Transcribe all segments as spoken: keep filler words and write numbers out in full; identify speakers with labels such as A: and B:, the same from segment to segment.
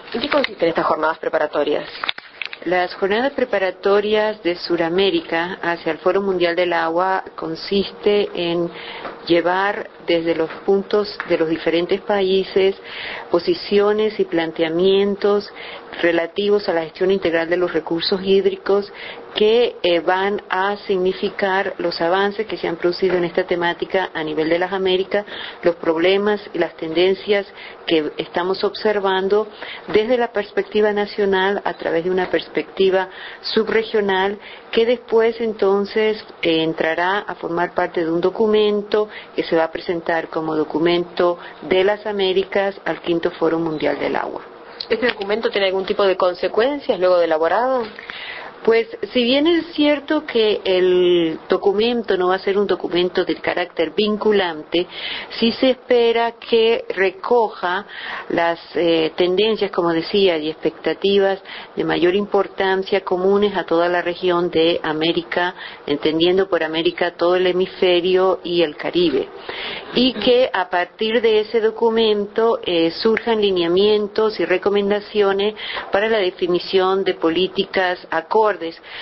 A: ¿En qué consisten estas jornadas preparatorias?
B: Las jornadas preparatorias de Suramérica hacia el Foro Mundial del Agua consiste en llevar desde los puntos de los diferentes países posiciones y planteamientos relativos a la gestión integral de los recursos hídricos que eh, van a significar los avances que se han producido en esta temática a nivel de las Américas, los problemas y las tendencias que estamos observando desde la perspectiva nacional a través de una perspectiva subregional que después entonces eh, entrará a formar parte de un documento que se va a presentar como documento de las Américas al quinto Foro Mundial del Agua.
A: ¿Este documento tiene algún tipo de consecuencias luego de elaborado?
B: Pues si bien es cierto que el documento no va a ser un documento de carácter vinculante, sí se espera que recoja las eh, tendencias, como decía, y expectativas de mayor importancia comunes a toda la región de América, entendiendo por América todo el hemisferio y el Caribe. Y que a partir de ese documento eh, surjan lineamientos y recomendaciones para la definición de políticas acordes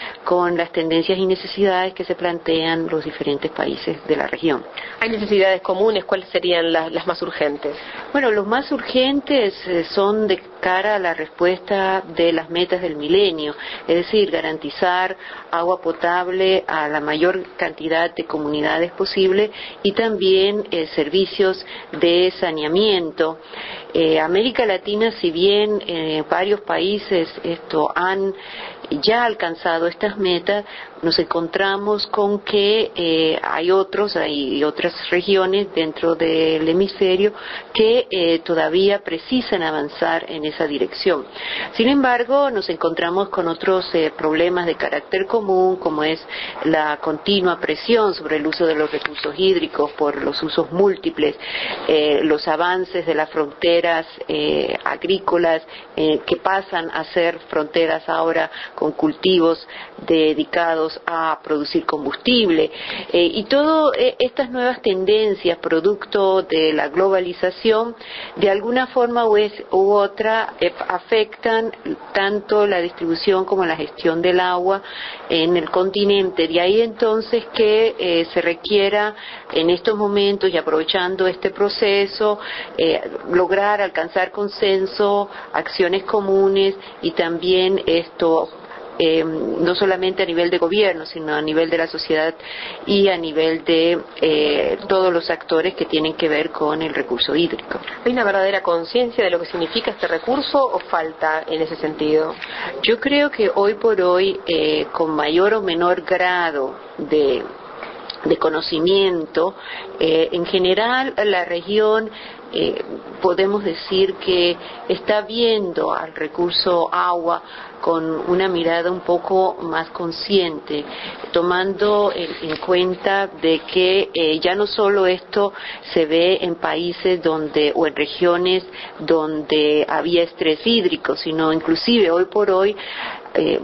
B: con las tendencias y necesidades que se plantean los diferentes países de la región.
A: ¿Hay necesidades comunes? ¿Cuáles serían las, las más urgentes?
B: Bueno, los más urgentes eh, son de cara a la respuesta de las metas del milenio, es decir, garantizar agua potable a la mayor cantidad de comunidades posible y también eh, servicios de saneamiento. Eh, América Latina, si bien eh, varios países esto han ya alcanzado estas metas, nos encontramos con que eh, hay otros, hay otras regiones dentro del hemisferio que eh, todavía precisan avanzar en esa dirección. Sin embargo, nos encontramos con otros eh, problemas de carácter común, como es la continua presión sobre el uso de los recursos hídricos por los usos múltiples, eh, los avances de las fronteras eh, agrícolas eh, que pasan a ser fronteras ahora con cultivos dedicados a producir combustible eh, y todas eh, estas nuevas tendencias producto de la globalización de alguna forma u, es, u otra eh, afectan tanto la distribución como la gestión del agua en el continente. De ahí entonces que eh, se requiera en estos momentos y aprovechando este proceso eh, lograr alcanzar consenso, acciones comunes y también esto Eh, no solamente a nivel de gobierno, sino a nivel de la sociedad y a nivel de eh, todos los actores que tienen que ver con el recurso hídrico.
A: ¿Hay una verdadera conciencia de lo que significa este recurso o falta en ese sentido?
B: Yo creo que hoy por hoy, eh, con mayor o menor grado de de conocimiento, eh, en general la región eh, podemos decir que está viendo al recurso agua con una mirada un poco más consciente, tomando en, en cuenta de que eh, ya no solo esto se ve en países donde o en regiones donde había estrés hídrico, sino inclusive hoy por hoy eh,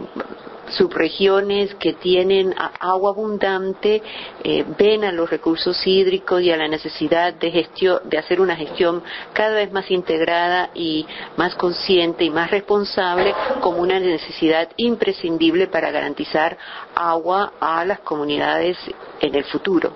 B: subregiones que tienen agua abundante eh, ven a los recursos hídricos y a la necesidad de gestión, de hacer una gestión cada vez más integrada y más consciente y más responsable como una necesidad imprescindible para garantizar agua a las comunidades en el futuro.